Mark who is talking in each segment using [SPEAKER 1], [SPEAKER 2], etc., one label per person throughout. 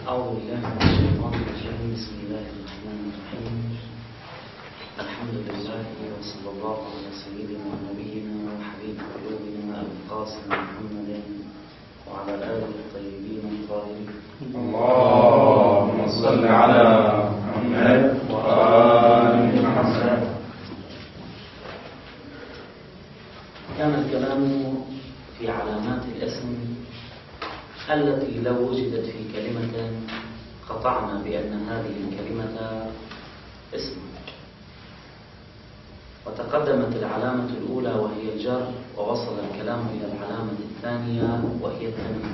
[SPEAKER 1] أعوذ بالله من الشيطان الرجيم. بسم الله الرحمن الرحيم. الحمد لله وصلى الله على سيدنا ونبينا وحبيب قلوبنا أبي القاسم محمد وعلى آله الطيبين الطاهرين.
[SPEAKER 2] اللهم صل على محمد وآل محمد.
[SPEAKER 1] كان الكلام في علامات الاسم التي لو وجدت في كلمة قطعنا بأن هذه الكلمة اسم، وتقدمت العلامة الأولى وهي الجر، ووصل الكلام إلى العلامة الثانية وهي التنوين.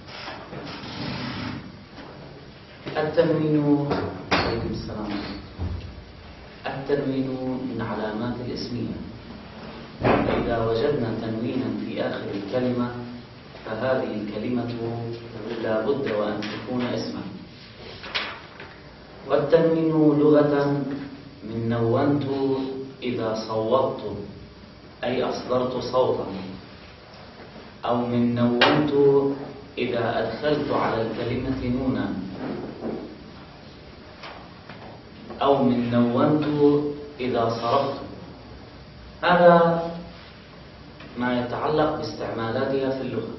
[SPEAKER 1] عليكم السلام. التنوين من علامات الاسمية، فإذا وجدنا تنوينا في آخر الكلمة فهذه الكلمة لا بد وأن تكون اسما. والتنوين لغة من نونت إذا صوتت أي أصدرت صوتا، أو من نونت إذا أدخلت على الكلمة نونا، أو من نونت إذا صرفت. هذا ما يتعلق باستعمالاتها في اللغة.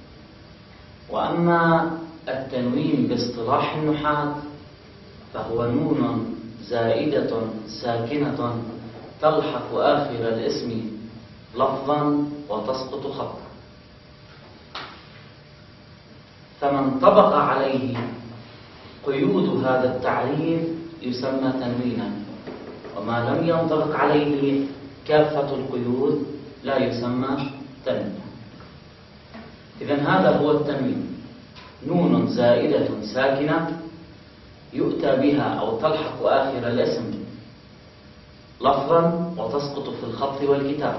[SPEAKER 1] وأما التنوين باصطلاح النحاة فهو نون زائدة ساكنة تلحق آخر الاسم لفظا وتسقط خطا، فمن طبق عليه قيود هذا التعريف يسمى تنوينا، وما لم ينطبق عليه كافة القيود لا يسمى تنوينا. إذن هذا هو التنوين، نون زائدة ساكنة يؤتى بها أو تلحق آخر الاسم لفظا وتسقط في الخط والكتاب.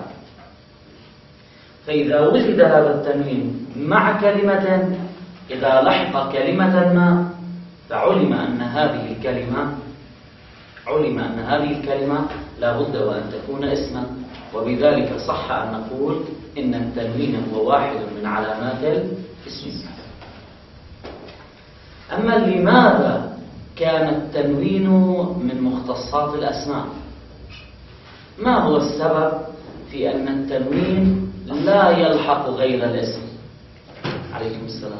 [SPEAKER 1] فإذا وجد هذا التنوين مع كلمة، إذا لحق كلمة ما، فعلم أن هذه الكلمة لا بد وأن تكون اسما، وبذلك صح أن نقول إن التنوين هو واحد من علامات الاسم. أما لماذا كان التنوين من مختصات الأسماء؟ ما هو السبب في أن التنوين لا يلحق غير الاسم؟ عليكم السلام.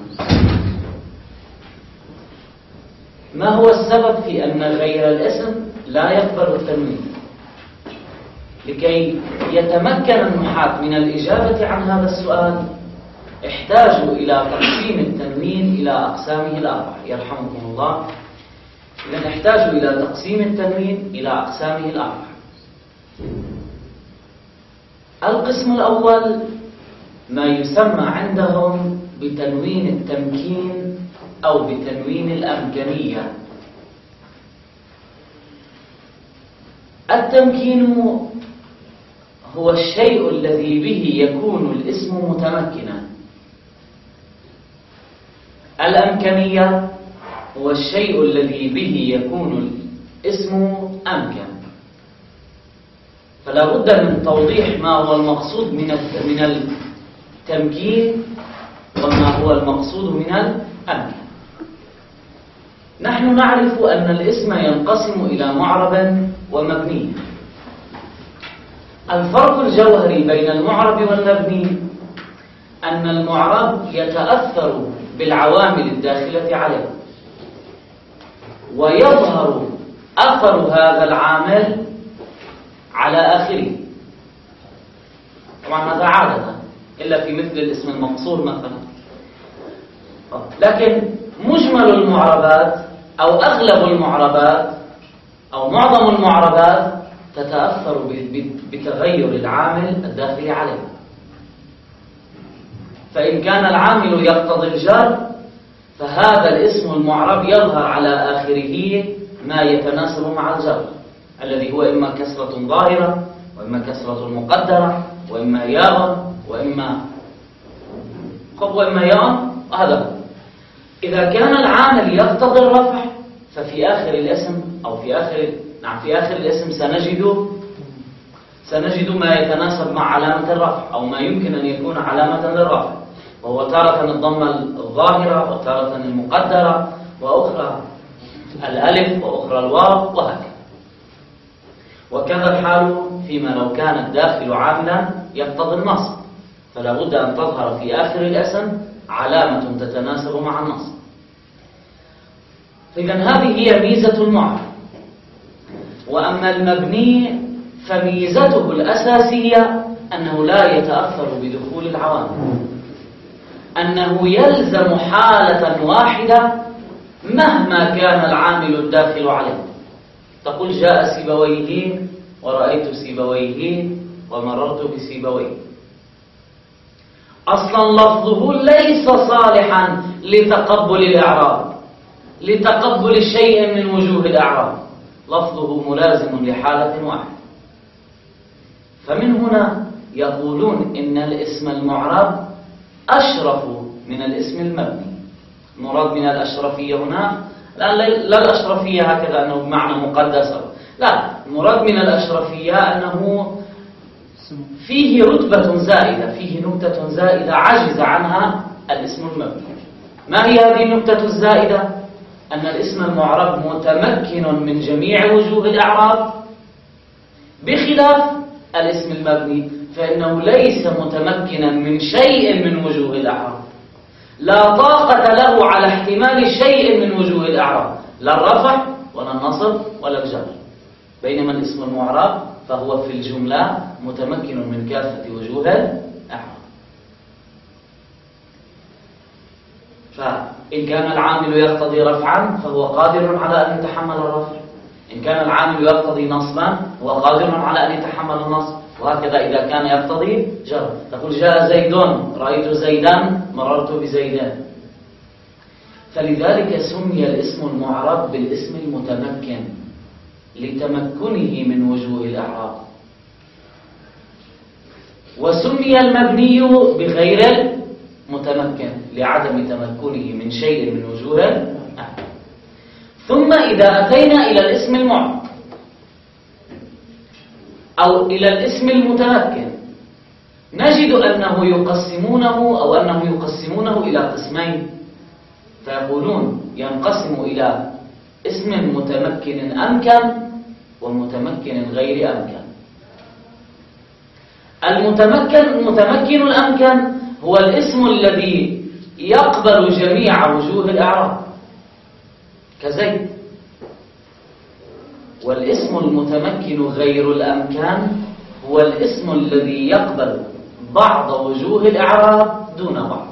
[SPEAKER 1] ما هو السبب في أن غير الاسم لا يقبل التنوين؟ لكي يتمكن النحاة من الإجابة عن هذا السؤال احتاجوا إلى تقسيم التنوين إلى أقسامه الأربعة. يرحمكم الله. إذن احتاجوا إلى تقسيم التنوين إلى أقسامه الأربعة. القسم الأول ما يسمى عندهم بتنوين التمكين أو بتنوين الأمكنية. التمكين هو الشيء الذي به يكون الاسم متمكنا. الأمكنية هو الشيء الذي به يكون الاسم أمكن. فلا بد من توضيح ما هو المقصود من التمكين وما هو المقصود من الأمكن. نحن نعرف أن الاسم ينقسم إلى معرب ومبني. الفرق الجوهري بين المعرب والمبني أن المعرب يتأثر بالعوامل الداخلة عليه، ويظهر أثر هذا العامل على آخره. طبعا هذا عادة إلا في مثل الاسم المقصور مثلا. لكن مجمل المعربات أو أغلب المعربات أو معظم المعربات تتأثر بتغير العامل الداخلي عليه. فإن كان العامل يقتضي الجر فهذا الاسم المعرب يظهر على آخره ما يتناسب مع الجر، الذي هو إما كسرة ظاهرة وإما كسرة مقدرة وإما ياء وإما ياء. هذا إذا كان العامل يقتضي الرفع ففي آخر الاسم أو في آخر الاسم سنجد ما يتناسب مع علامة الرفع أو ما يمكن أن يكون علامة للرفع، وهو تارة الضمة الظاهرة وتارة المقدرة وأخرى الألف وأخرى الواو وهكذا. وكذا الحال فيما لو كان الداخل عاملا يقتضي النصب، فلا بد أن تظهر في آخر الاسم علامة تتناسب مع النصب. إذن هذه هي ميزة المعرب. وأما المبني فميزته الأساسية أنه لا يتأثر بدخول العوامل، أنه يلزم حالة واحدة مهما كان العامل الداخل عليه. تقول جاء سيبويه ورأيت سيبويه ومررت بسيبويه. أصلا لفظه ليس صالحا لتقبل الإعراب، لتقبل شيء من وجوه الإعراب، لفظه ملازم لحالة واحدة. فمن هنا يقولون إن الاسم المعرب أشرف من الاسم المبني. المراد من الأشرفية هنا لا الأشرفية هكذا أنه بمعنى مقدس، لا، المراد من الأشرفية أنه فيه رتبة زائدة، فيه نكتة زائدة عجز عنها الاسم المبني. ما هي هذه النكتة الزائدة؟ أن الاسم المعرب متمكن من جميع وجوه الإعراب، بخلاف الاسم المبني فإنه ليس متمكنا من شيء من وجوه الإعراب، لا طاقة له على احتمال شيء من وجوه الإعراب، لا الرفع ولا النصب ولا الجر. بينما الاسم المعرب فهو في الجملة متمكن من كافة وجوه الإعراب. فإن كان العامل يقتضي رفعا فهو قادر على أن يتحمل الرفع، إن كان العامل يقتضي نصبا هو قادر على أن يتحمل النصب، وهكذا إذا كان يقتضي جر. تقول جاء زيد رأيت زيدا مررت بزيدان. فلذلك سمي الاسم المعرب بالاسم المتمكن لتمكنه من وجوه الإعراب، وسمي المبني بغير المتمكن لعدم تمكنه من شيء من وجوه الإعراب. ثم إذا أتينا إلى الاسم المعرب أو إلى الاسم المتمكن نجد أنه يقسمونه إلى قسمين، فيقولون ينقسم إلى اسم متمكن أمكن ومتمكن غير أمكن. المتمكن الأمكن هو الاسم الذي يقبل جميع وجوه الإعراب كزيد، والاسم المتمكن غير الأمكن هو الاسم الذي يقبل بعض وجوه الإعراب دون بعض.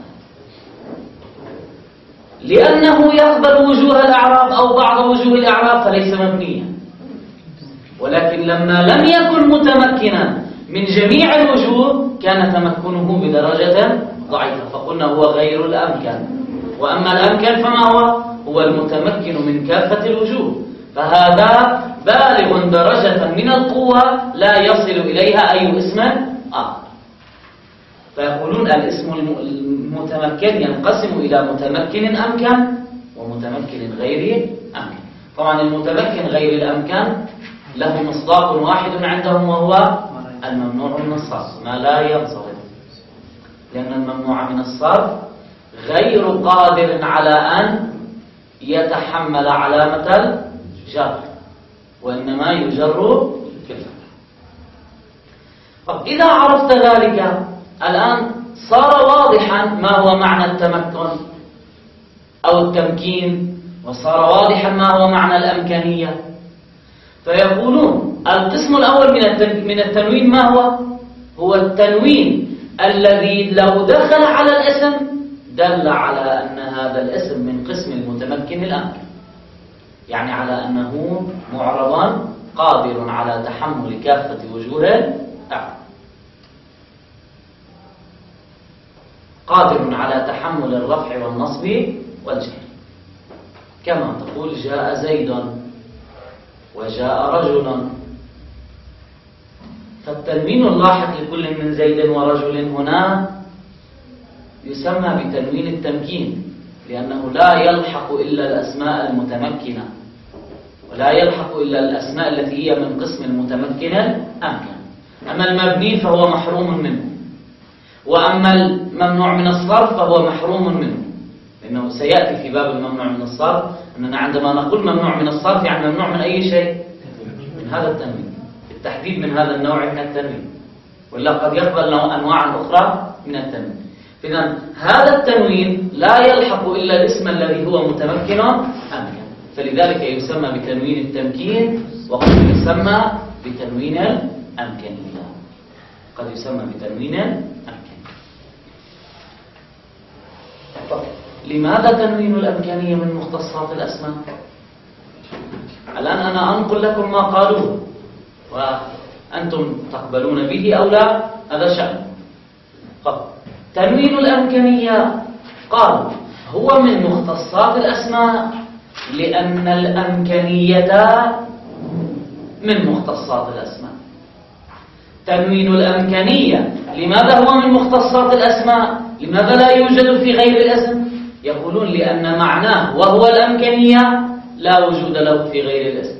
[SPEAKER 1] لأنه يقبل وجوه الإعراب أو بعض وجوه الإعراب فليس مبنيا، ولكن لما لم يكن متمكنا من جميع الوجوه كان تمكنه بدرجة ضعيفة، فقلنا هو غير الأمكن. وأما الأمكن فما هو المتمكن من كافة الوجوه، فهذا بالغ درجة من القوة لا يصل إليها أي اسم آخر. فيقولون الاسم المتمكن ينقسم إلى متمكن أمكن ومتمكن غير أمكن. طبعا المتمكن غير الأمكن له مصداق واحد عندهم وهو الممنوع من الصرف، ما لا ينصرف، لأن الممنوع من الصرف غير قادر على أن يتحمل علامة الجر، وإنما يجر بالفتح. طب إذا عرفت ذلك الآن صار واضحا ما هو معنى التمكن أو التمكين، وصار واضحا ما هو معنى الأمكانية. فيقولون القسم الأول من التنوين ما هو التنوين الذي لو دخل على الاسم دل على أن هذا الاسم من قسم المتمكن الأمكن، يعني على أنه معربا قادر على تحمل كافة وجوه الإعراب، قادر على تحمل الرفع والنصب والجر. كما تقول جاء زيد وجاء رجل، فالتنوين اللاحق لكل من زيد ورجل هنا يسمى بتنوين التمكين، لأنه لا يلحق إلا الأسماء المتمكنة، ولا يلحق إلا الأسماء التي هي من قسم المتمكن الأمكن. أما المبني فهو محروم منه، وأما الممنوع من الصرف فهو محروم منه، لأنه سيأتي في باب الممنوع من الصرف أننا عندما نقول ممنوع من الصرف يعني ممنوع من أي شيء، من هذا التنوين، التحديد من هذا النوع من التنوين، ولا قد يقبل أنواعا أخرى من التنوين. إذن هذا التنوين لا يلحق إلا الاسم الذي هو متمكن أمكن، فلذلك يسمى بتنوين التمكين، وقد يسمى بتنوين الأمكنية، قد يسمى بتنوين الأمكنية. لماذا تنوين الأمكانية من مختصات الأسماء؟ الآن أنا أنقل لكم ما قالوه وأنتم تقبلون به أو لا، هذا شأن. تنوين الأمكانية قال هو من مختصات الأسماء لأن الأمكانية من مختصات الأسماء. تنوين الأمكانية لماذا هو من مختصات الأسماء؟ لماذا لا يوجد في غير الاسم؟ يقولون لأن معناه وهو الأمكانية لا وجود له في غير الاسم.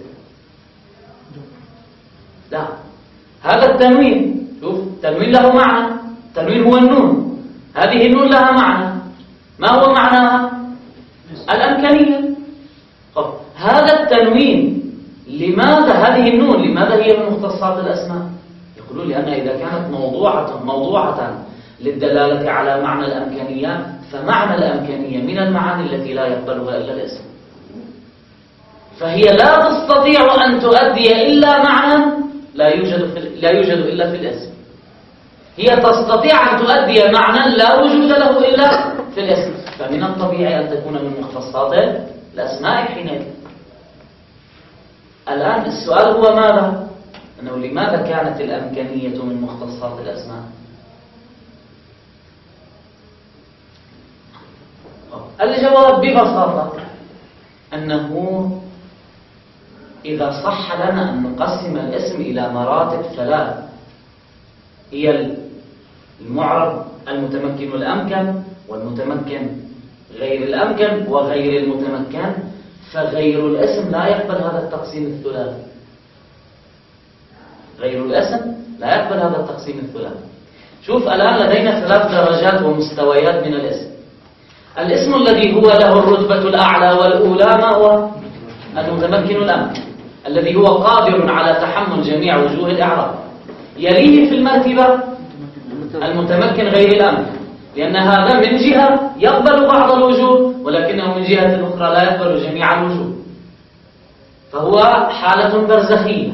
[SPEAKER 1] لا، هذا التنوين، شوف، تنوين له معنى، التنوين هو النون، هذه النون لها معنى، ما هو معناها؟ الأمكانية. هذا التنوين لماذا هذه النون لماذا هي من مختصات الأسماء؟ يقولون لأنها إذا كانت موضوعة للدلالة على معنى الأمكانية، فمعنى الأمكانية من المعاني التي لا يقبلها إلا الاسم، فهي لا تستطيع أن تؤدي إلا معنى لا يوجد إلا في الاسم. هي تستطيع أن تؤدي معنى لا وجود له إلا في الاسم، فمن الطبيعي أن تكون من مختصات الأسماء حينئذ. الآن السؤال هو ماذا؟ أنه لماذا كانت الأمكانية من مختصات الأسماء؟ الجواب ببساطة أنه إذا صح لنا أن نقسم الاسم إلى مراتب ثلاث، هي المعرب المتمكن الأمكن، والمتمكن غير الأمكن، وغير المتمكن، فغير الاسم لا يقبل هذا التقسيم الثلاثي. غير الاسم لا يقبل هذا التقسيم الثلاثي. شوف، الآن لدينا 3 درجات ومستويات من الاسم. الاسم الذي هو له الرتبة الأعلى والأولى ما هو؟ المتمكن الأمكن، الذي هو قادر على تحمل جميع وجوه الإعراب. يليه في المرتبة المتمكن غير الأمكن، لأن هذا من جهة يقبل بعض الوجوه، ولكنه من جهة أخرى لا يقبل جميع الوجوه، فهو حالة برزخية.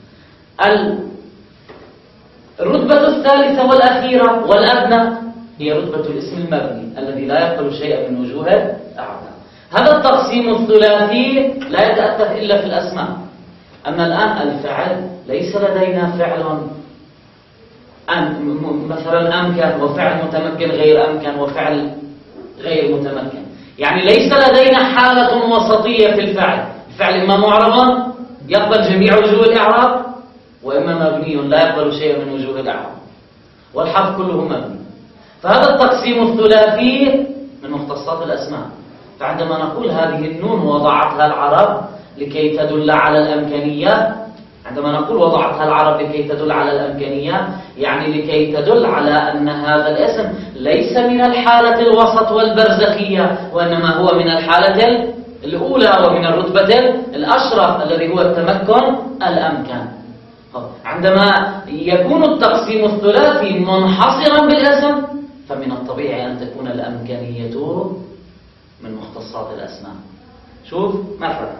[SPEAKER 1] الرتبة الثالثة والأخيرة والأدنى هي رتبة الاسم المبني الذي لا يقبل شيئا من وجوه الإعراب. هذا التقسيم الثلاثي لا يتأتى إلا في الأسماء. أما الآن الفعل ليس لدينا فعل مثلا أمكن وفعل متمكن غير أمكن وفعل غير متمكن، يعني ليس لدينا حالة وسطية في الفعل. الفعل إما معرب يقبل جميع وجوه الإعراب، وإما مبني لا يقبل شيئا من وجوه الإعراب، والحرف كله مبني. فهذا التقسيم الثلاثي من مختصات الأسماء. فعندما نقول هذه النون وضعتها العرب لكي تدل على الأمكانية، عندما نقول وضعتها العرب لكي تدل على الأمكانية، يعني لكي تدل على أن هذا الاسم ليس من الحالة الوسط والبرزخية، وإنما هو من الحالة الأولى ومن الرتبة الأشرف الذي هو التمكن الأمكن. عندما يكون التقسيم الثلاثي منحصرا بالاسم، فمن الطبيعي أن تكون الأمكانية من مختصات الأسماء. شوف مثلا،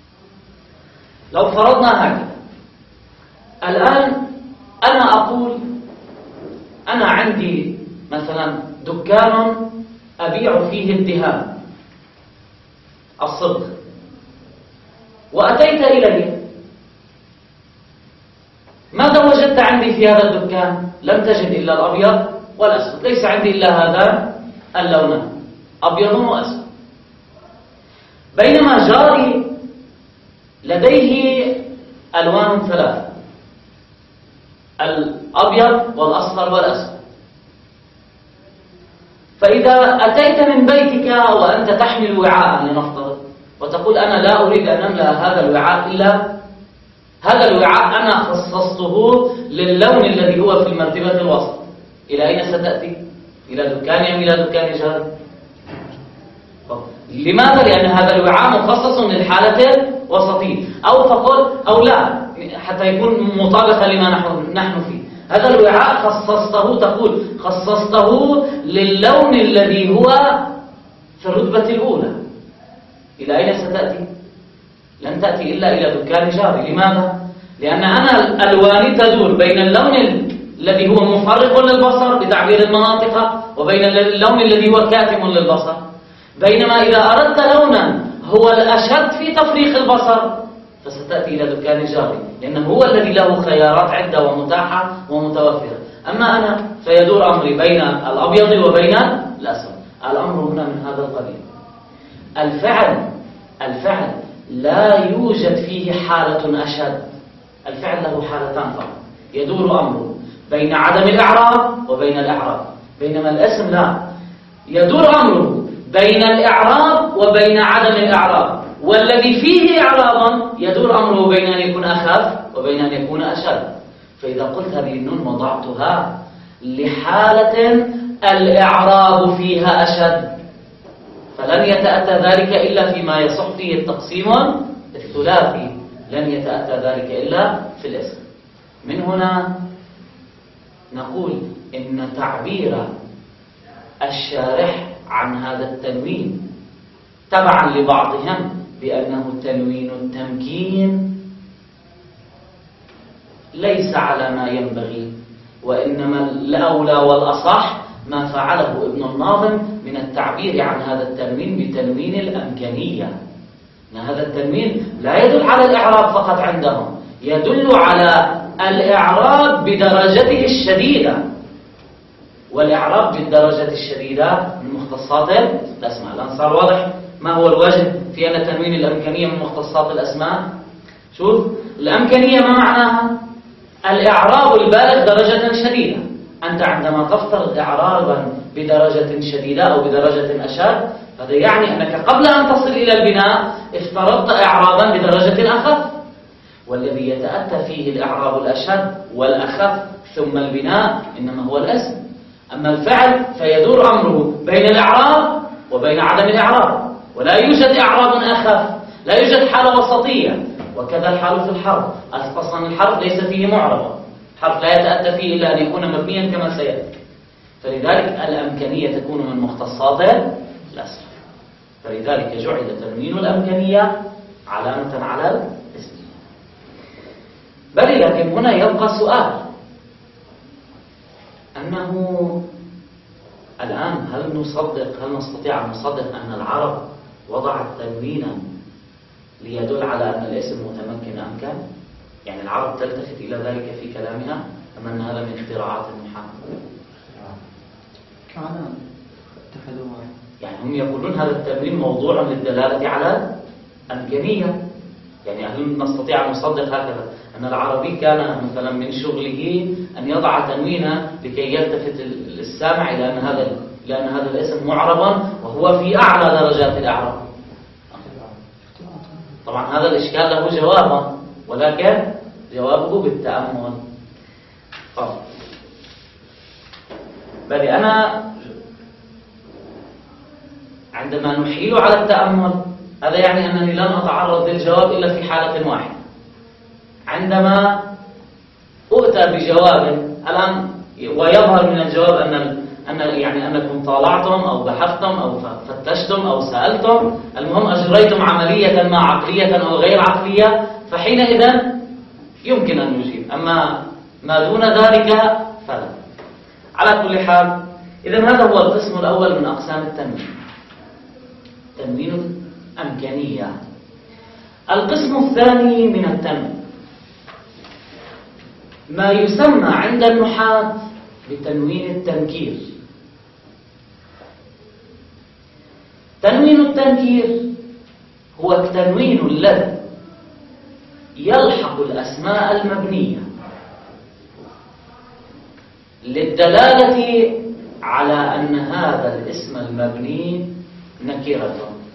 [SPEAKER 1] لو فرضنا هكذا، الآن أنا أقول أنا عندي مثلا دكان أبيع فيه الدهان الصدق، وأتيت إليه، ماذا وجدت عندي في هذا الدكان؟ لم تجد إلا الأبيض والأسود، ليس عندي إلا هذا اللونان، أبيض وأسود. بينما جاري لديه ألوان ثلاثة، الأبيض والأصفر والأسود. فإذا أتيت من بيتك وأنت تحمل وعاء لنفترض، وتقول أنا لا أريد أن أملأ هذا الوعاء إلا هذا الوعاء، أنا خصصته للون الذي هو في المرتبة الوسط، إلى أين ستأتي؟ إلى دكاني أم إلى دكان جاري؟ لماذا؟ لأن هذا الوعاء مخصص للحالة الوسطية، أو فقل أو لا حتى يكون مطابقا لما نحن فيه. هذا الوعاء تقول خصصته للون الذي هو في الرتبة الأولى. إلى أين ستأتي؟ لن تأتي إلا إلى دكان جاري. لماذا؟ لأن أنا ألواني تدور بين اللون الذي هو مفرق للبصر بتعبير المناطق وبين اللون الذي هو كاتم للبصر. بينما إذا أردت لونا هو الأشد في تفريق البصر فستأتي إلى دكان جاري، لأنه هو الذي له خيارات عدة ومتاحة ومتوفرة. أما أنا فيدور أمري بين الأبيض وبين الأسود. الأمر هنا من هذا القبيل. الفعل لا يوجد فيه حالة أشد. الفعل له حالتان فقط يدور أمره بين عدم الإعراب وبين الإعراب. بينما الاسم لا، يدور أمره بين الإعراب وبين عدم الإعراب، والذي فيه إعرابا يدور أمره بين أن يكون أخف وبين أن يكون أشد. فإذا قلت هذه النون وضعتها لحالة الإعراب فيها أشد، فلن يتأتى ذلك إلا فيما يصح فيه التقسيم الثلاثي، لن يتأتى ذلك إلا في الاسم. من هنا نقول إن تعبير الشارح عن هذا التنوين تبعا لبعضهم بأنه تنوين التمكين ليس على ما ينبغي، وإنما الأولى والأصح ما فعله ابن الناظم من التعبير عن هذا التنوين بتنوين الأمكانية. هذا التنوين لا يدل على الإعراب فقط عندهم، يدل على الإعراب بدرجته الشديدة، والإعراب بالدرجة الشديدة من مختصات الأسماء. الآن صار واضح ما هو الوجه في أن تنوين الأمكانية من مختصات الأسماء. شوف الأمكانية ما معناها؟ الإعراب البالغ درجة شديدة. أنت عندما تفترض إعرابا بدرجة شديدة أو بدرجة أشد، هذا يعني أنك قبل أن تصل إلى البناء افترضت إعرابا بدرجة أخف، والذي يتأتى فيه الإعراب الأشد والأخف ثم البناء إنما هو الاسم. أما الفعل فيدور أمره بين الإعراب وبين عدم الإعراب، ولا يوجد إعراب أخف، لا يوجد حالة وسطية. وكذا الحال في الحرف. أصلا الحرف ليس فيه معربة، الحرف لا يتأتى فيه إلا أن يكون مبنيا كما سيأتي. فلذلك الأمكانية تكون من مختصات الأسم، فلذلك جعل تنوين الأمكانية علامة على الاسم. بل لكن هنا يبقى سؤال، أنه الآن هل نستطيع أن نصدق أن العرب وضعت تنوينا ليدل على أن الاسم متمكن أمكن؟ يعني العرب تلتفت إلى ذلك في كلامها أم أن هذا من اختراعات النحاة؟ يعني هم يقولون هذا التنوين موضوع للدلالة على الأمكانية. يعني هل نستطيع أن نصدق هكذا أن العربي كان مثلا من شغله أن يضع تنوينا لكي يلتفت السامع إلى أن هذا الاسم معربا وهو في أعلى درجات الإعراب؟ طبعا هذا الإشكال له جوابا، ولكن جوابه بالتأمل. بل أنا عندما نحيل على التأمل هذا يعني أنني لن أتعرض للجواب إلا في حالة واحدة، عندما أؤتى بجواب الآن ويظهر من الجواب يعني أنكم طالعتم أو بحثتم أو فتشتم أو سألتم، المهم أجريتم عملية ما عقلية أو غير عقلية، فحينئذ يمكن أن نجيب. أما ما دون ذلك فلا. على كل حال، إذن هذا هو القسم الأول من أقسام التنوين، تنوين الأمكانية. القسم الثاني من التنوين ما يسمى عند النحاة بتنوين التنكير. تنوين التنكير هو التنوين الذي يلحق الأسماء المبنية للدلالة على أن هذا الاسم المبني نكرة.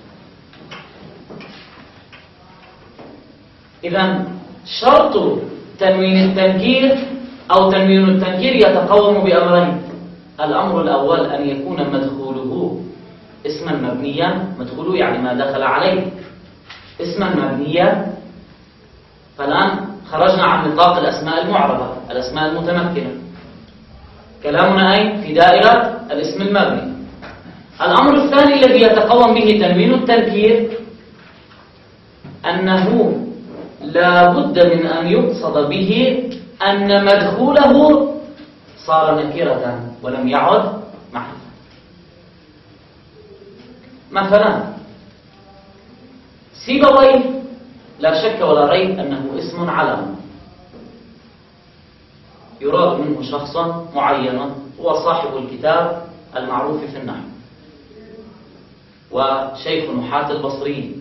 [SPEAKER 1] إذن شرط تنوين التنكير أو تنوين التنكير يتقوم بأمرين. الأمر الأول أن يكون مدخوله اسما مبنيا، مدخوله يعني ما دخل عليه، اسما مبنيا. فالآن خرجنا عن نطاق الأسماء المعربة، الأسماء المتمكنة. كلامنا أين؟ في دائرة الاسم المبني. الأمر الثاني الذي يتقوم به تنوين التنكير أنه لا بد من أن يقصد به أن مدخوله صار نكرة ولم يعد معرفة. مثلا سيبويه لا شك ولا ريب أنه اسم علم، يراد منه شخص معين هو صاحب الكتاب المعروف في النحو وشيخ نحاة البصريين،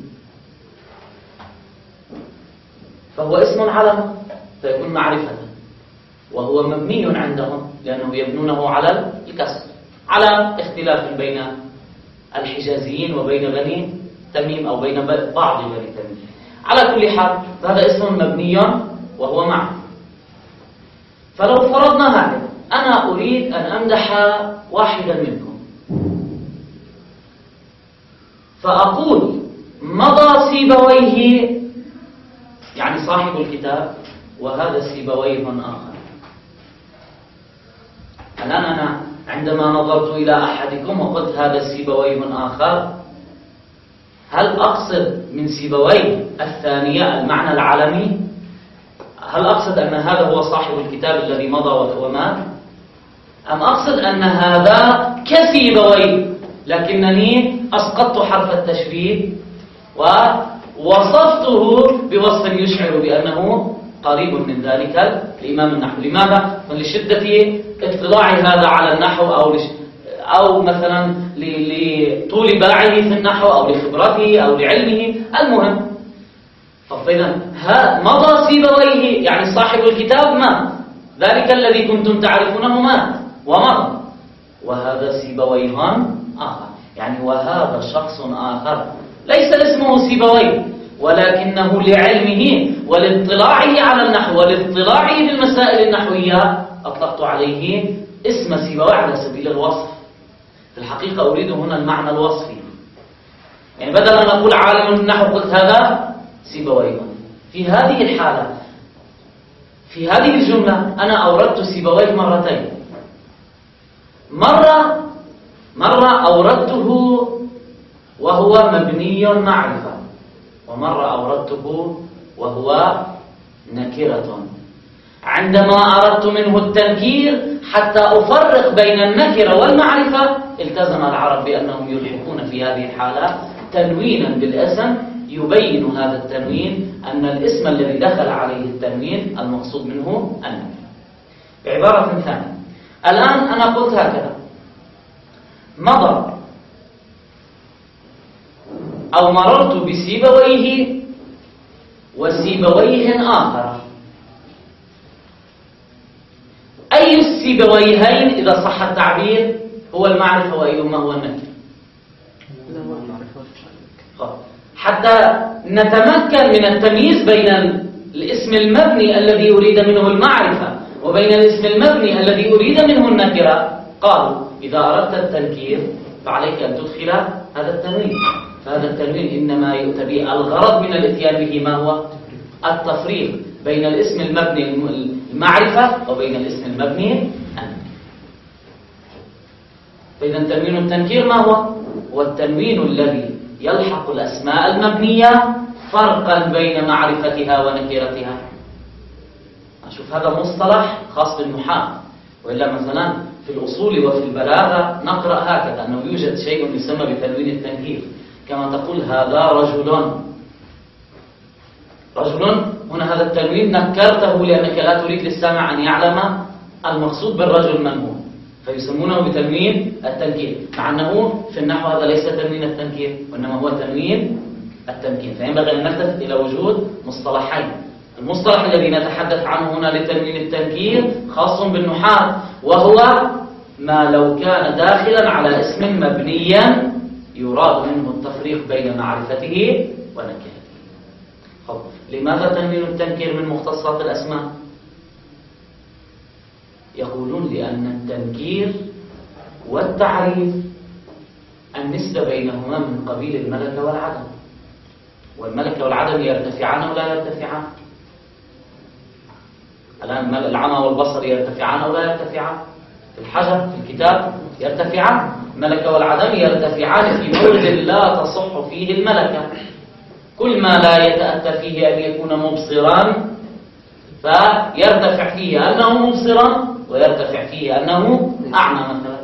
[SPEAKER 1] فهو اسم علم فيكون معرفة، وهو مبني عندهم لأنه يبنونه على الكسر، على اختلاف بين الحجازيين وبين بني تميم أو بين بعض بني تميم. على كل حال فهذا اسم مبني وهو معرفة. فلو فرضنا هذا، أنا أريد أن أمدح واحدا منكم، فأقول مضى سيبويه يعني صاحب الكتاب، وهذا سيبويه آخر. الآن أنا عندما نظرت إلى أحدكم وقلت هذا سيبويه آخر، هل أقصد من سيبويه الثانية المعنى العالمي؟ هل أقصد أن هذا هو صاحب الكتاب الذي مضى ومات؟ أم أقصد أن هذا كسيبويه لكنني أسقطت حرف التشبيه ووصفته بوصف يشعر بأنه قريب من ذلك الإمام النحو. لماذا؟ لشدة اطلاع هذا على النحو أو مثلا لطول باعه في النحو أو لخبرته أو لعلمه. المهم فإذا مضى سيبويه يعني صاحب الكتاب مات، ذلك الذي كنتم تعرفونه مات ومضى، وهذا سيبويه آخر، يعني وهذا شخص آخر ليس اسمه سيبويه، ولكنه لعلمه ولاطلاعه على النحو ولاطلاعه بالمسائل النحوية أطلقت عليه اسم سيبويه على سبيل الوصف. في الحقيقة أريد هنا المعنى الوصفي، يعني بدل أن أقول عالم النحو قلت هذا سيبويه. في هذه الحالة في هذه الجملة أنا أوردت سيبويه مرتين، مرة أوردته وهو مبني معرفة، ومرة أوردته وهو نكرة. عندما أردت منه التنكير حتى أفرق بين النكرة والمعرفة التزم العرب بأنهم يلحقون في هذه الحالة تنوينا بالاسم يبين هذا التنوين أن الاسم الذي دخل عليه التنوين المقصود منه النكرة. بعبارة ثانية، الآن أنا قلت هكذا: مضى أو مررت بسيبويه وسيبويه آخر. أي السيبويهين إذا صح التعبير هو المعرفة وأيهما هو النكرة؟ حتى نتمكن من التمييز بين الاسم المبني الذي يريد منه المعرفة وبين الاسم المبني الذي يريد منه النكرة، قالوا إذا أردت التنكير فعليك أن تدخل هذا التنوين، فهذا التنوين إنما يؤتى به الغرض من الاتيان به ما هو التفريق بين الاسم المبني المعرفة وبين الاسم المبني النكرة. فإذا تنوين التنكير ما هو؟ هو التنوين الذي يلحق الأسماء المبنية فرقا بين معرفتها ونكرتها. أشوف هذا مصطلح خاص بالنحاة، وإلا مثلا في الأصول وفي البلاغة نقرأ هكذا أنه يوجد شيء يسمى بتنوين التنكير، كما تقول هذا رجل. هنا هذا التنوين نكرته لأنك لا تريد للسامع أن يعلم المقصود بالرجل من هو، فيسمونه بتنوين التنكير، مع أنه في النحو هذا ليس تنوين التنكير وإنما هو تنوين التمكين. فينبغي أن نلتفت إلى وجود مصطلحين: المصطلح الذي نتحدث عنه هنا لتنوين التنكير خاص بالنحاة، وهو ما لو كان داخلا على اسم مبنيا يراد منه التفريق بين معرفته ونكرته. لماذا تنوين التنكير من مختصات الأسماء؟ يقولون لأن التنكير والتعريف النسبة بينهما من قبيل الملكة والعدم، والملكة والعدم يرتفعان أو لا يرتفعان؟ الآن العمى والبصر يرتفعان أو لا يرتفعان؟ في الحجر في الكتاب يرتفعان. الملكة والعدم يرتفعان في مورد لا تصح فيه الملكة. كل ما لا يتأتى فيه أن يكون مبصرا فيرتفع فيه أنه مبصرا، ويرتفع فيه أنه أعمى مثلا.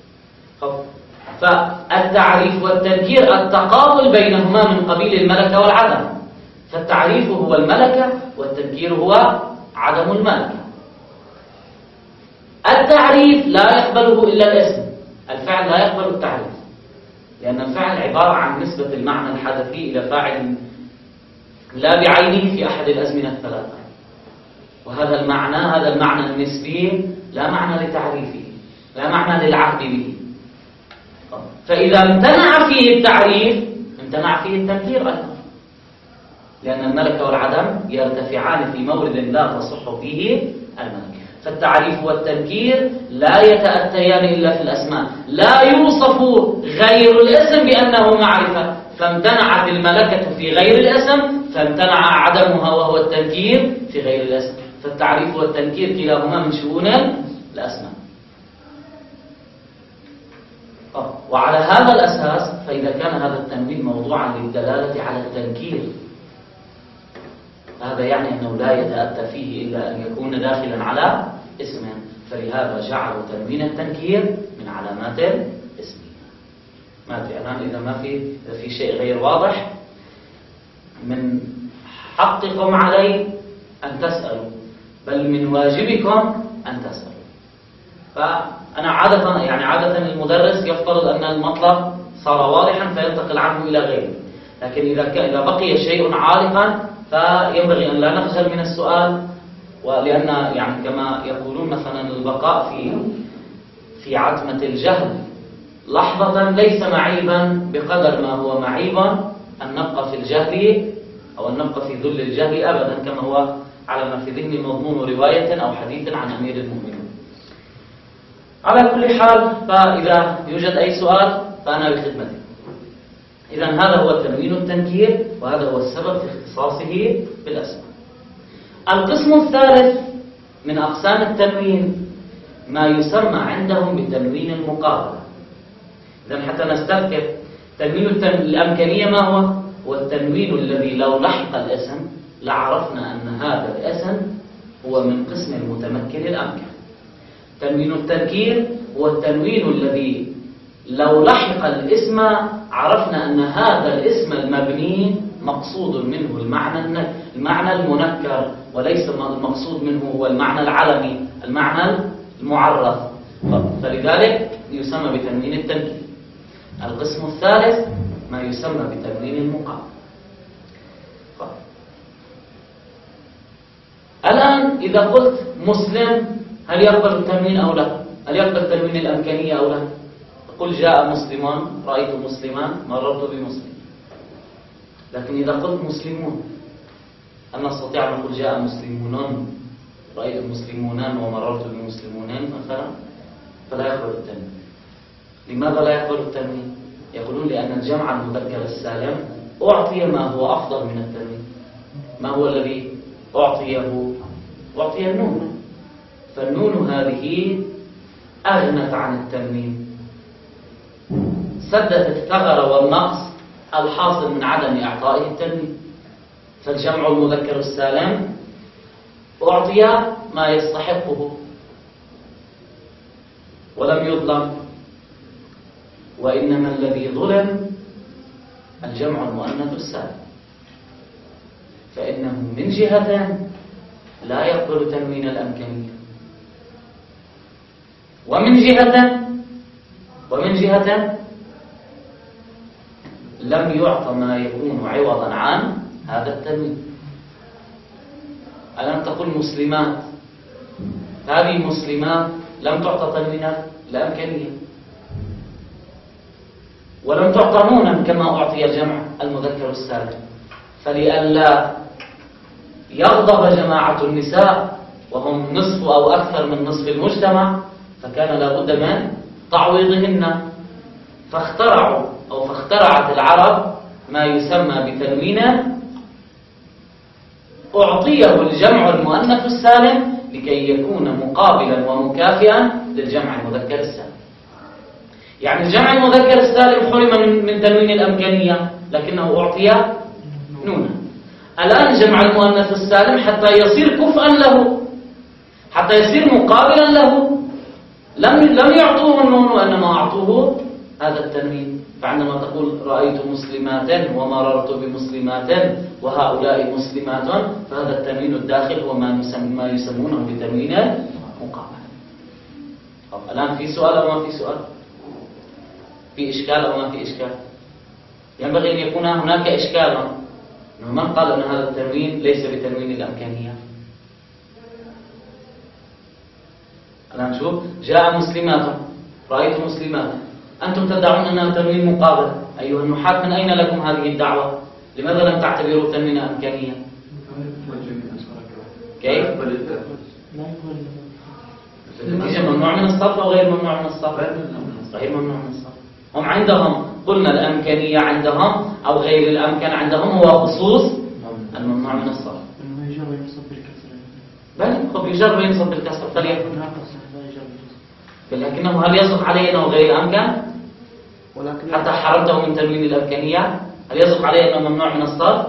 [SPEAKER 1] فالتعريف والتنكير التقابل بينهما من قبيل الملكة والعدم، فالتعريف هو الملكة والتنكير هو عدم الملكة. التعريف لا يقبله إلا الاسم، الفعل لا يقبل التعريف، لأن الفعل عبارة عن نسبة المعنى الحدثي إلى فاعل لا بعينه في أحد الأزمنة الثلاثة، وهذا المعنى النسبي لا معنى لتعريفه، لا معنى للعهد به. فإذا امتنع فيه التعريف امتنع فيه التنكير أيضا، لأن الملكة والعدم يرتفعان في مورد لا تصح فيه الملكة. فالتعريف والتنكير لا يتأتيان إلا في الأسماء، لا يوصف غير الاسم بأنه معرفة، فامتنعت الملكة في غير الاسم فامتنع عدمها وهو التنكير في غير الاسم. فالتعريف والتنكير كلاهما من شؤون الأسماء. وعلى هذا الأساس فإذا كان هذا التنوين موضوعا للدلالة على التنكير، هذا يعني أنه لا يتأتى فيه إلا أن يكون داخلا على اسم، فلهذا جعلوا تنوين التنكير من علامات الاسم. ما أدري الآن إذا في شيء غير واضح من حقكم علي أن تسألوا، بل من واجبكم أن تسألوا. فأنا عادة المدرس يفترض أن المطلب صار واضحا فينتقل عنه إلى غيره، لكن إذا بقي شيء عالقا فينبغي أن لا نخجل من السؤال، ولأن يعني كما يقولون مثلا البقاء في عتمة الجهل لحظة ليس معيبا بقدر ما هو معيبا أن نبقى في الجهل أو أن نبقى في ذل الجهل أبدا، كما هو على ما في ذهني مضمون رواية أو حديث عن أمير المؤمنين. على كل حال، فإذا يوجد أي سؤال فأنا بخدمته. إذن هذا هو تنوين التنكير، وهذا هو السبب في اختصاصه بالأسماء. القسم الثالث من أقسام التنوين ما يسمى عندهم بتنوين المقابلة. إذن حتى نستذكر تنوين الأمكانية ما هو؟ هو التنوين الذي لو لحق الاسم لعرفنا أن هذا الاسم هو من قسم المتمكن الأمكن. تنوين التنكير هو التنوين الذي لو لحق الاسم عرفنا أن هذا الاسم المبني مقصود منه المعنى المنكر، وليس المقصود منه هو المعنى العلمي، المعنى المعرف، فلذلك يسمى بتنوين التنكير. القسم الثالث ما يسمى بتنوين المقابل. الآن إذا قلت مسلم هل يقبل التنوين أو لا؟ هل يقبل تنوين الأمكانية أو لا؟ قل جاء مسلمان، رأيت مسلمان، مررت بمسلم. لكن إذا قلت مسلمون هل نستطيع أن نقول جاء مسلمون، رأيت مسلمونان ومررت بمسلمونين مثلا؟ فلا يقبل التنوين. لماذا لا يقبل التنوين؟ يقولون لأن الجمع المذكر السالم أعطي ما هو أفضل من التنوين. ما هو الذي أعطيه؟ أعطي النون، فالنون هذه أغنت عن التنوين، سدت الثغر والنقص الحاصل من عدم إعطائه التنوين. فالجمع المذكر السالم أعطي ما يستحقه ولم يظلم، وإنما الذي ظلم الجمع المؤنث السالم، فإنه من جهة لا يقبل تنوين الأمكانية، ومن جهة لم يعط ما يكون عوضا عن هذا التنوين. ألم تقل مسلمات، هذه مسلمات لم تعط تنوين الأمكانية، ولم تعط نونا كما أعطي الجمع المذكر السالم. فلئلا يغضب جماعة النساء وهم نصف أو أكثر من نصف المجتمع، فكان لابد من تعويضهن، فاخترعت العرب ما يسمى بتنوينه أعطيه الجمع المؤنث السالم لكي يكون مقابلا ومكافئا للجمع المذكر السالم. يعني الجمع المذكر السالم حرم من تنوين الأمكانية لكنه أعطي نونا. الآن جمع المؤنث السالم حتى يصير كفءا له، حتى يصير مقابلا له، لم يعطوه النون وإنما أعطوه هذا التنوين. فعندما تقول رأيت مسلمات ومررت بمسلمات وهؤلاء مسلمات، فهذا التنوين الداخل هو ما يسمونه بتنوين المقابلة. طب الآن في سؤال أو ما في سؤال؟ في إشكال أو ما في إشكال؟ ينبغي أن يكون هناك إشكال. من قال أن هذا التنوين ليس بتنوين الأمكانية؟ الآن شوف، جاء مسلمات، رأيت مسلمات، أنتم تدعون أنها تنوين مقابل. أيها النحاة، من أين لكم هذه الدعوة؟ لماذا لم تعتبروا تنوين أمكانية؟ كيف؟ النتيجة ممنوع من الصرف أو غير ممنوع من الصرف؟ غير ممنوع من الصرف. هم عندهم، قلنا الأمكانية عندهم أو غير الأمكن عندهم هو خصوص الممنوع من الصرف. بل هو يجر وينصب بالكسر فليكن، لكنه هل يصف عليه أنه غير الأمكن؟ حتى حرمته من تنوين الأمكانية، هل يصف عليه أنه ممنوع من الصرف؟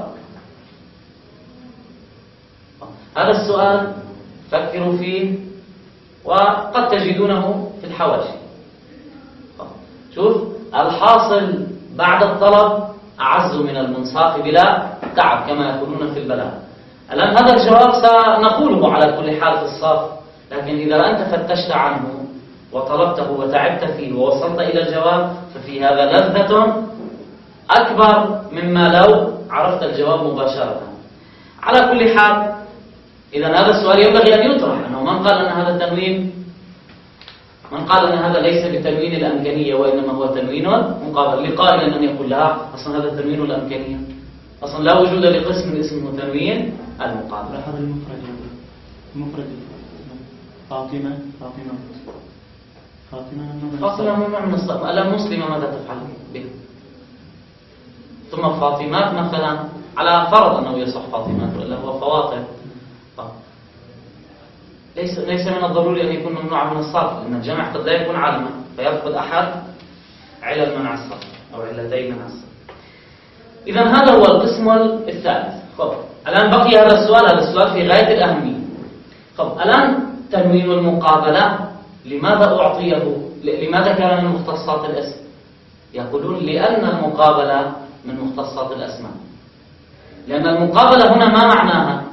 [SPEAKER 1] هذا السؤال فكروا فيه وقد تجدونه في الحواشي. شوف، الحاصل بعد الطلب أعز من المنصاف بلا تعب كما يقولون في البلاغة. الآن هذا الجواب سنقوله على كل حال في الصرف، لكن إذا أنت فتشت عنه وطلبته وتعبت فيه ووصلت إلى الجواب ففي هذا لذة أكبر مما لو عرفت الجواب مباشرة. على كل حال، إذا هذا السؤال ينبغي أن يطرح، أنه من قال أن هذا التنوين، من قال أن هذا ليس بتنوين الأمكانية وإنما هو تنوين مقابل، لقائل أن يقول لها أصلا هذا تنوين الأمكانية، أصلا لا وجود لقسم اسمه تنوين المقابل.
[SPEAKER 3] هذا المفرد فاطمة
[SPEAKER 1] ممنوع من الصرف. ألا مسلمة ماذا تفعل به؟ ثم فاطمات مثلا، على فرض أنه يصح فاطمات ولا هو فواطم، ليس من الضروري أن يكون ممنوع من الصرف، لأن الجمع قد لا يكون علما فيفقد أحد علل منع الصرف أو علتي منع الصرف. إذن هذا هو القسم الثالث. الآن بقي هذا السؤال في غاية الأهمية. الآن تنوين المقابلة لماذا أعطيه؟ لماذا كان من مختصات الاسم؟ يقولون لأن المقابلة من مختصات الأسماء. لأن المقابلة هنا ما معناها؟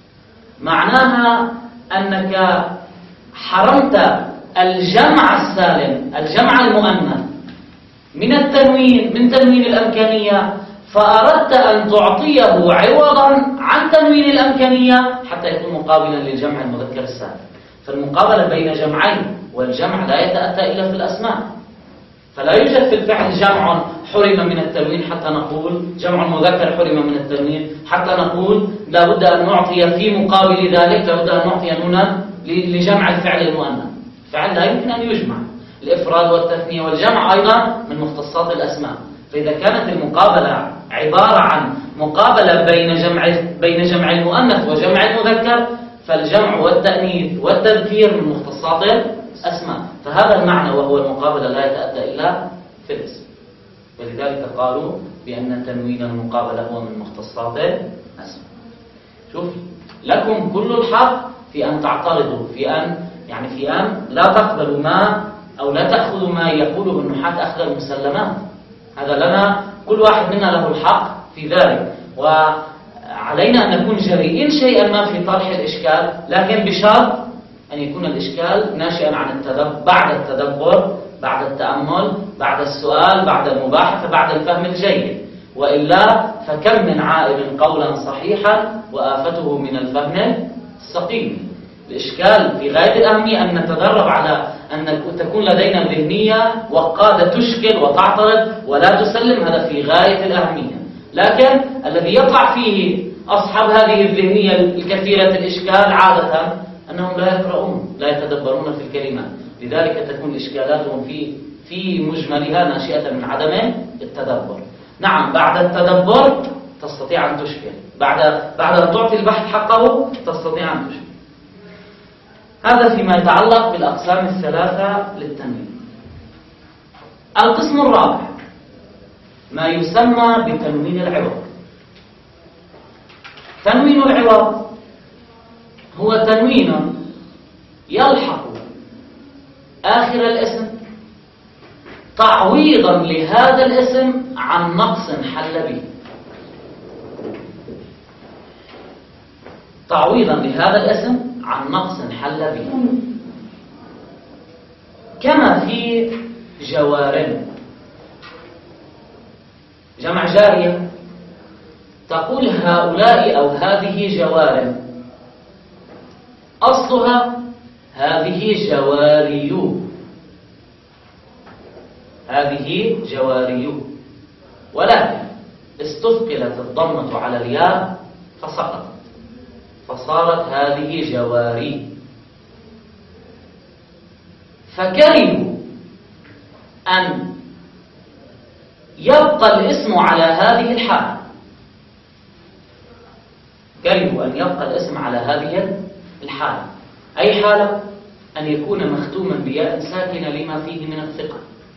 [SPEAKER 1] معناها أنك حرمت الجمع السالم، الجمع المؤنث من تنوين الأمكانية، فأردت أن تعطيه عوضا عن تنوين الأمكانية حتى يكون مقابلا للجمع المذكر السالم. فالمقابلة بين جمعين، والجمع لا يتأتى إلا في الأسماء، فلا يوجد في الفعل جمع حرم من التنوين حتى نقول جمع المذكر حرم من التنوين، حتى نقول لا بد أن نعطي في مقابل ذلك، لا بد أن نعطي نونا لجمع الفعل المؤنث. الفعل لا يمكن أن يجمع، الإفراد والتثنية والجمع أيضا من مختصات الأسماء. فإذا كانت المقابلة عبارة عن مقابلة بين جمع المؤنث وجمع المذكر، فالجمع والتأنيث والتذكير من مختصات الأسماء. فهذا المعنى وهو المقابلة لا يتأتى إلا في الاسم، ولذلك قالوا بأن تنوين المقابلة هو من مختصات الأسماء. شوف، لكم كل الحق في أن تعترضوا، في أن لا تقبلوا ما أو لا تأخذوا ما يقوله النحاة أخذ المسلمات. هذا لنا، كل واحد منا له الحق في ذلك، وعلينا أن نكون جريئين شيئا ما في طرح الإشكال، لكن بشرط أن يكون الإشكال ناشئا عن بعد التدبر، بعد التأمل، بعد السؤال، بعد المباحثة، بعد الفهم الجيد. وإلا فكم من عائل قولا صحيحا وآفته من الفهم السقيم. الإشكال في غاية الأهمية أن نتدرب على أن تكون لدينا ذهنية وقادة تشكل وتعترض ولا تسلم، هذا في غاية الأهمية. لكن الذي يقع فيه أصحاب هذه الذهنية الكثيرة الإشكال عادة أنهم لا يقرؤون، لا يتدبرون في الكلمات، لذلك تكون إشكالاتهم في في مجملها ناشئة من عدم التدبر. نعم، بعد التدبر تستطيع أن تشكل، بعد أن تعطي البحث حقه تستطيع أن تشكل. هذا فيما يتعلق بالأقسام الثلاثة للتنوين. القسم الرابع ما يسمى بتنوين العوض. تنوين العوض هو تنوين يلحق آخر الاسم تعويضا لهذا الاسم عن نقص حل به، تعويضا لهذا الاسم عن نقص حل به، كما في جوار، جمع جارية، تقول هؤلاء أو هذه جوار، أصلها هذه جواري، هذه جواري، ولكن استثقلت الضمة على الياء فسقطت فصارت هذه جواري، فكرهوا أن يبقى الاسم على هذه الحالة، كرهوا أن يبقى الاسم على هذه الحالة. أي حالة؟ أن يكون مختوما بياء ساكنة لما فيه من الثقة.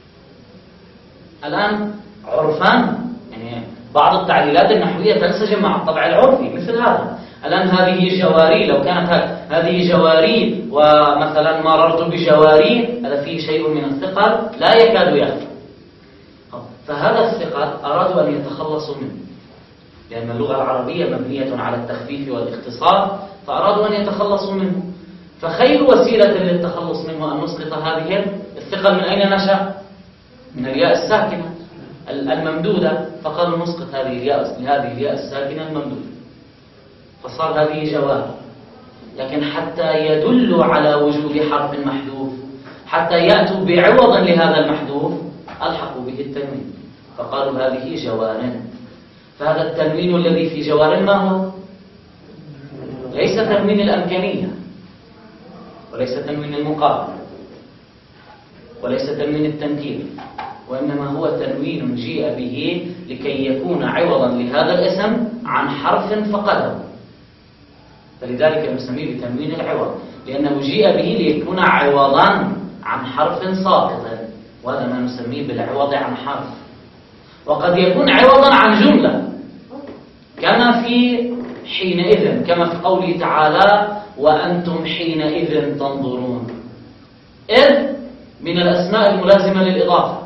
[SPEAKER 1] الآن عرفان، يعني بعض التعليلات النحوية تنسجم مع الطبع العرفي مثل هذا. الآن هذه جواري، لو كانت هذه جواري ومثلا مررت بجواري، هذا فيه شيء من الثقل لا يكاد يخفى. فهذا الثقل أرادوا أن يتخلصوا منه، لأن اللغة العربية مبنية على التخفيف والاختصار، فأرادوا أن يتخلصوا منه. فخير وسيلة للتخلص منه أن نسقط هذه الثقل. من أين نشأ؟ من الياء الساكنة الممدودة، فقالوا نسقط هذه الياء الساكنة الممدودة، فصار هذه جواب. لكن حتى يدل على وجود حرف محذوف، حتى يأتوا بعوض لهذا المحذوف، ألحقوا به التنوين، فقالوا هذه جوار. فهذا التنوين الذي في جوار ما هو؟ ليس تنوين الأمكانية، وليس تنوين المقابل، وليس تنوين التنكير، وإنما هو تنوين جيء به لكي يكون عوضا لهذا الاسم عن حرف فقده، فلذلك نسميه بتنوين العوض، لأنه جيء به ليكون عوضا عن حرف ساقط، وهذا ما نسميه بالعوض عن حرف. وقد يكون عوضا عن جملة، كما في حينئذ، كما في قوله تعالى وأنتم حينئذ تنظرون. إذ من الأسماء الملازمة للإضافة،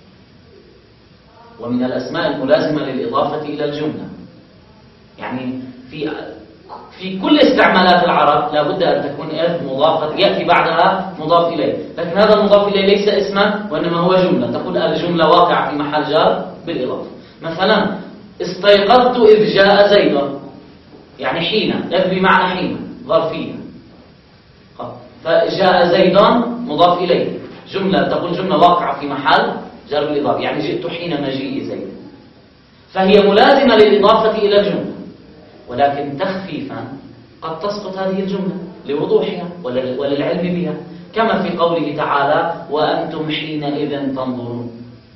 [SPEAKER 1] ومن الأسماء الملازمة للإضافة إلى الجملة. يعني في كل استعمالات العرب لا بد أن تكون إذ مضافة، يأتي بعدها مضاف إليه، لكن هذا المضاف إليه ليس اسما وإنما هو جملة، تقول الجملة واقعة في محل جر بالإضافة. مثلا استيقظت إذ جاء زيد، يعني حين، إذ بمعنى حين ظرفية، فجاء زيد مضاف إليه، جملة، تقول جملة واقعة في محل جر بالإضافة، يعني جئت حين مجيء زيد، فهي ملازمة للإضافة إلى الجملة، ولكن تخفيفا قد تسقط هذه الجملة لوضوحها وللعلم بها، كما في قوله تعالى وأنتم حينئذ تنظرون.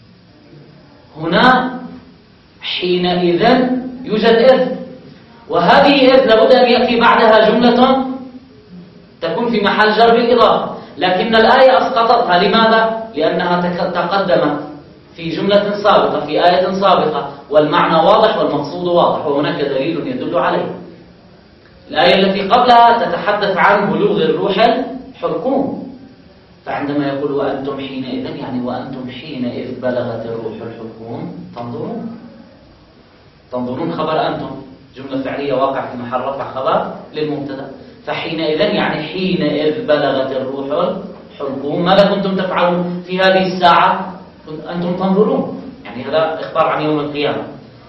[SPEAKER 1] هنا حينئذ يوجد إذ، وهذه إذ لابد أن يأتي بعدها جملة تكون في محل جر بالإضافة، لكن الآية أسقطتها. لماذا؟ لأنها تقدمت في جملة سابقة، في آية سابقة، والمعنى واضح والمقصود واضح، وهناك دليل يدل عليه. الآية التي قبلها تتحدث عن بلوغ الروح الحلقوم، فعندما يقول وأنتم حينئذ، يعني وأنتم حينئذ بلغت الروح الحلقوم تنظرون. تنظرون خبر أنتم، جملة فعلية واقع في محل رفع خبر للمبتدا، فحينئذ يعني حينئذ بلغت الروح الحلقوم، ماذا كنتم تفعلون في هذه الساعة؟ أنتم تنظرون، يعني هذا إخبار عن يوم القيامة.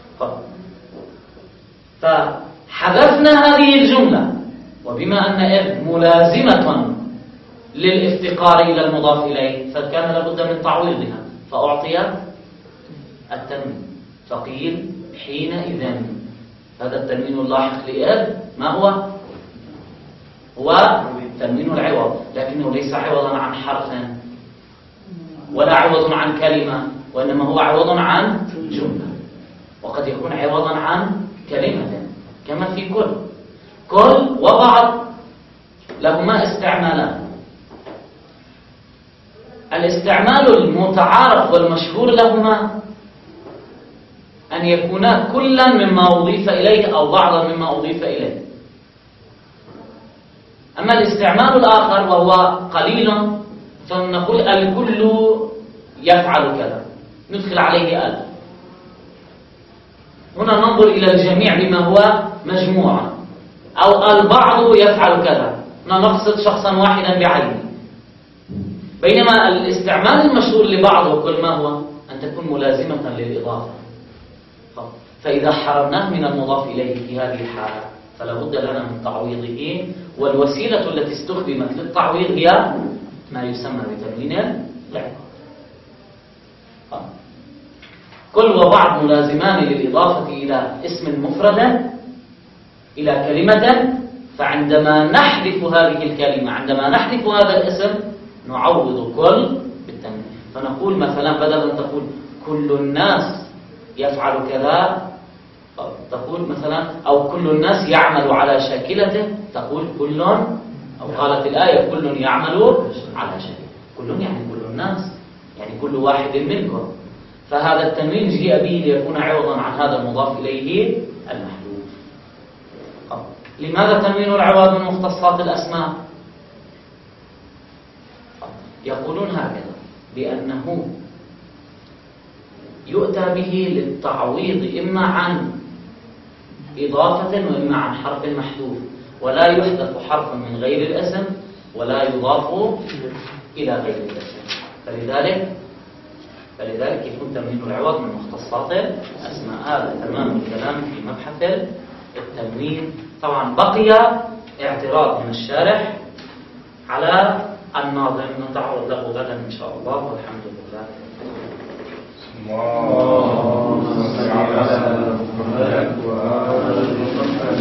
[SPEAKER 1] فحذفنا هذه الجملة، وبما أن إذ ملازمة للافتقار إلى المضاف إليه، فكان لابد من تعويضها، فأعطي التنوين، فقيل حينئذ. هذا التنوين اللاحق لإذ ما هو؟ هو تنوين العوض، لكنه ليس عوضا عن حرف، ولا عوض عن كلمة، وإنما هو عوض عن جملة، وقد يكون عوضا عن كلمة كما في كل وبعض لهما استعمالان. الاستعمال المتعارف والمشهور لهما أن يكونا كلا مما أضيف إليه أو بعضا مما أضيف إليه. أما الاستعمال الآخر وهو قليل فنقول الكل يفعل كذا، ندخل عليه ألف. هنا ننظر إلى الجميع بما هو مجموعة، أو البعض يفعل كذا، هنا نقصد شخصا واحدا بعينه. بينما الاستعمال المشهور لبعض وكل ما هو أن تكون ملازمة للإضافة. فإذا حرمناه من المضاف إليه في هذه الحالة فلا بد لنا من تعويضه، والوسيلة التي استخدمت للتعويض هي ما يسمى بتمرين العوض. كل وبعض ملازمان للإضافة إلى اسم مفرد إلى كلمة، فعندما نحذف هذه الكلمة، عندما نحذف هذا الاسم نعوض كل بالتمرين. فنقول مثلا بدل أن تقول كل الناس يفعل كذا تقول مثلا أو كل الناس يعمل على شاكلته، تقول كل، أو قالت الآية كل يعمل على شاكلته. كل يعني كل الناس، يعني كل واحد منكم. فهذا التنوين جاء به ليكون عوضا عن هذا المضاف إليه المحذوف. لماذا تنوين العوض من مختصات الأسماء؟ يقولون هكذا بأنه يؤتى به للتعويض إما عن إضافة وإما عن حرف محذوف، ولا يحذف حرف من غير الاسم ولا يضاف إلى غير الاسم. فلذلك يكون تنوين العوض من مختصات الأسماء. هذا تمام الكلام في مبحث التنوين. طبعا بقي اعتراض من الشارح على الناظم، نتعرض له غدا إن شاء الله، والحمد لله.
[SPEAKER 2] اللهم صل على محمد وآل محمد.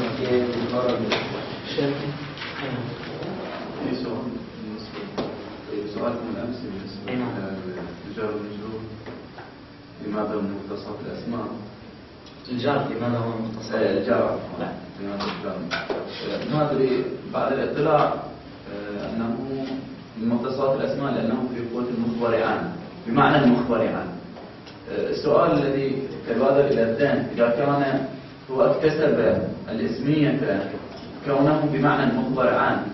[SPEAKER 4] سؤال من أمس بالنسبة للجار والمجرور، لماذا من مختصات الأسماء؟
[SPEAKER 1] الجار لماذا هو مختص؟
[SPEAKER 4] الجار لماذا الجار؟ نادري بعد الاطلاع أنه من مختصات الأسماء لأنه في قوة المخبر عنه، بمعنى المخبر عنه. السؤال الذي تبادر إلى الذهن إذا كان هو اكتسب الاسمية كونه بمعنى المخبر عنه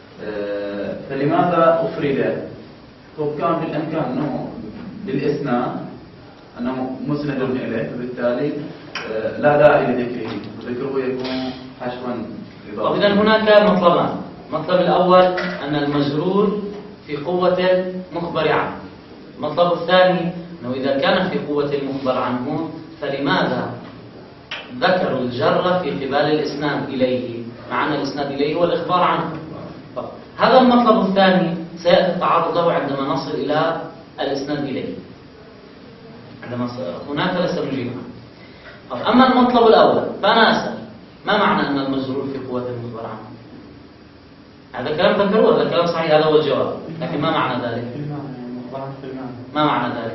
[SPEAKER 4] فلماذا أفرد؟ هو كان بالإمكان أنه بالإسناد أنه مسند إليه، فبالتالي لا داعي لذكره، وذكره يكون حشوا إضافي.
[SPEAKER 1] إذن هناك مطلبان. المطلب الأول أن المجرور في قوة المخبر عنه. المطلب الثاني أنه إذا كان في قوة المخبر عنه فلماذا ذكروا الجر في قبال الإسناد إليه، مع أن الإسناد إليه هو الإخبار عنه. هذا المطلب الثاني سيأتي التعرض له عندما نصل إلى الإسناد إليه، عندما هناك لسه نجيب عنه. أما المطلب الأول فأنا أسأل ما معنى أن المجرور في قوة المخبر عنه؟ هذا كلام ذكروه، هذا كلام صحيح، هذا هو الجواب، لكن ما معنى ذلك؟ ما معنى ذلك؟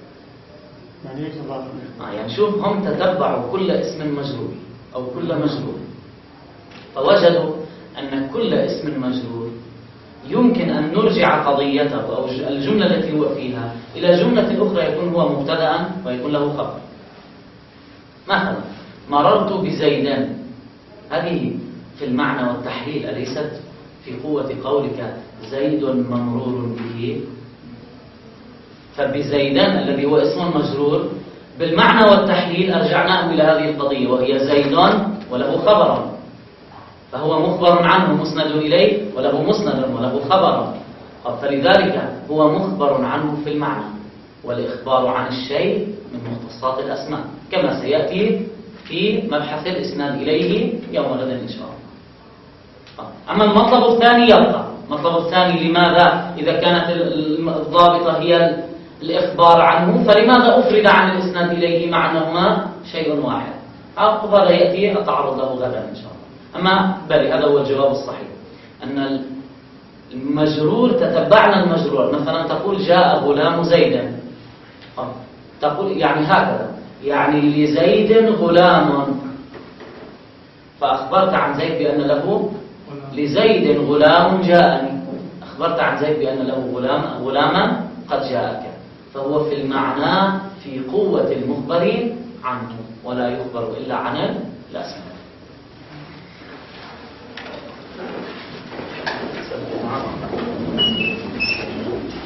[SPEAKER 1] يعني شوف، هم تتبعوا كل اسم مجرور أو كل مجرور فوجدوا أن كل اسم مجرور يمكن أن نرجع قضيته أو الجملة التي هو فيها إلى جملة أخرى يكون هو مبتدأ ويكون له خبر. مثلا مررت بزيدان، هذه في المعنى والتحليل أليست في قوة قولك زيد ممرور به؟ فبزيدان الذي هو اسم مجرور بالمعنى والتحليل أرجعناه إلى هذه القضية، وهي زيد وله خبر، فهو مخبر عنه مسند إليه وله مسند وله خبر. فلذلك هو مخبر عنه في المعنى، والإخبار عن الشيء من مختصات الأسماء كما سيأتي في مبحث الإسناد إليه يوم غد إن شاء الله. أما المطلب الثاني يبقى. المطلب الثاني لماذا إذا كانت الضابطة هي الإخبار عنه فلماذا أفرد عن الإسناد إليه مع أنهما شيء واحد؟ هذا يأتي أتعرض له غدا إن شاء الله. أما بل هذا هو الجواب الصحيح، أن المجرور تتبعنا المجرور، مثلا تقول جاء غلام زيدا، تقول يعني هكذا، يعني لزيد غلام، فأخبرت عن زيد بأن له لزيد غلام جاءني، أخبرت عن زيد بأن له غلاما قد جاءك، فهو في المعنى في قوة المخبر عنه، ولا يخبر إلا عن الأسماء.